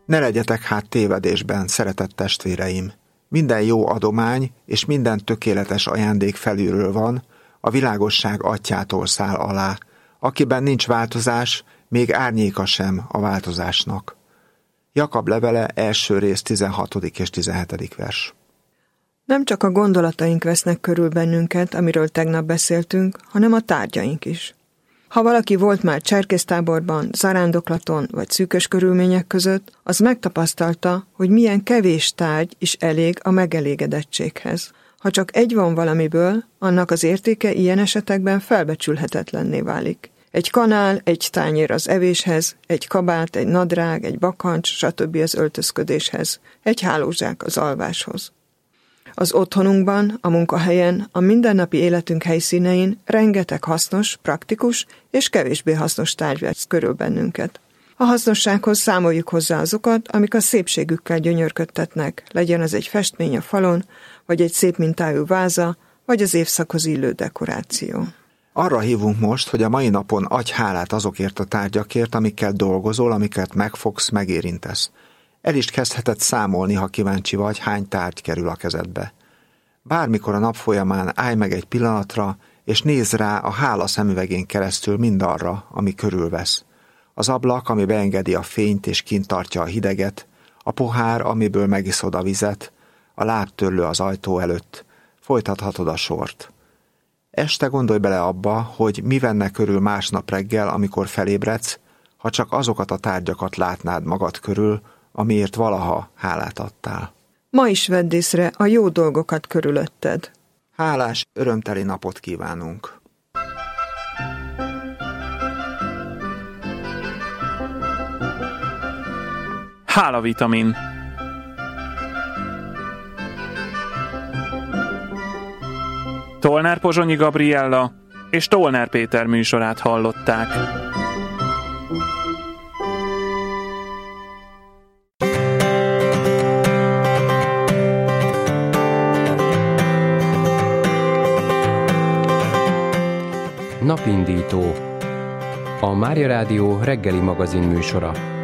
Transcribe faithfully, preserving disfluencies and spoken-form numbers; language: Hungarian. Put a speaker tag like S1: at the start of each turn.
S1: Ne legyetek hát tévedésben, szeretett testvéreim! Minden jó adomány és minden tökéletes ajándék felülről van, a világosság atyától száll alá, akiben nincs változás, még árnyéka sem a változásnak. Jakab levele első rész tizenhatodik és tizenhetedik vers.
S2: Nem csak a gondolataink vesznek körül bennünket, amiről tegnap beszéltünk, hanem a tárgyaink is. Ha valaki volt már cserkésztáborban, zarándoklaton vagy szűkös körülmények között, az megtapasztalta, hogy milyen kevés tárgy is elég a megelégedettséghez. Ha csak egy van valamiből, annak az értéke ilyen esetekben felbecsülhetetlenné válik. Egy kanál, egy tányér az evéshez, egy kabát, egy nadrág, egy bakancs, stb. Az öltözködéshez, egy hálózsák az alváshoz. Az otthonunkban, a munkahelyen, a mindennapi életünk helyszínein rengeteg hasznos, praktikus és kevésbé hasznos tárgy vesz körül bennünket. A hasznossághoz számoljuk hozzá azokat, amik a szépségükkel gyönyörködtetnek, legyen az egy festmény a falon, vagy egy szép mintájú váza, vagy az évszakhoz illő dekoráció.
S1: Arra hívunk most, hogy a mai napon adj hálát azokért a tárgyakért, amikkel dolgozol, amiket megfogsz, megérintesz. El is kezdheted számolni, ha kíváncsi vagy, hány tárgy kerül a kezedbe. Bármikor a nap folyamán állj meg egy pillanatra, és nézz rá a hála szemüvegén keresztül mindarra, ami körülvesz. Az ablak, ami beengedi a fényt és kint tartja a hideget, a pohár, amiből megiszod a vizet, a lábtörlő az ajtó előtt. Folytathatod a sort. Este gondolj bele abba, hogy mi venne körül másnap reggel, amikor felébredsz, ha csak azokat a tárgyakat látnád magad körül, amiért valaha hálát adtál.
S2: Ma is vedd észre a jó dolgokat körülötted.
S1: Hálás, örömteli napot kívánunk!
S3: Hálavitamin. Tolnár Pozsonyi Gabriella és Tolnár Péter műsorát hallották.
S4: Napindító. A Mária Rádió reggeli magazin műsora.